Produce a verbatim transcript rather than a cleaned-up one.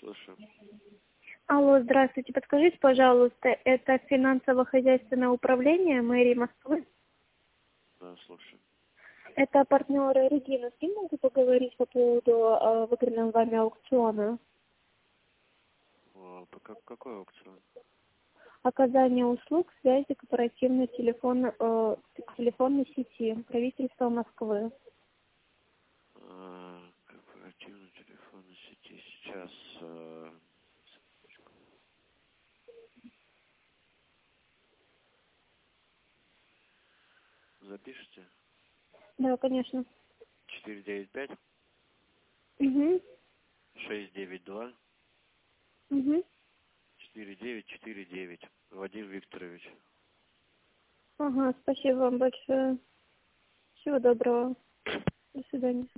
слушаю. Алло, здравствуйте. Подскажите, пожалуйста, это финансово-хозяйственное управление мэрии Москвы? Да, слушаю. Это партнеры Регина. С кем могу поговорить по поводу э, выигранного вами аукциона? О, по как, какой аукцион? Оказание услуг связи корпоративной телефон, э, телефонной сети правительства Москвы. А, корпоративный телефонной сети. Сейчас... а, запишите. Да, конечно. четыре девять пять Угу. шесть девять два Угу. четыре девять четыре девять. Вадим Викторович. Ага, спасибо вам большое. Всего доброго. До свидания.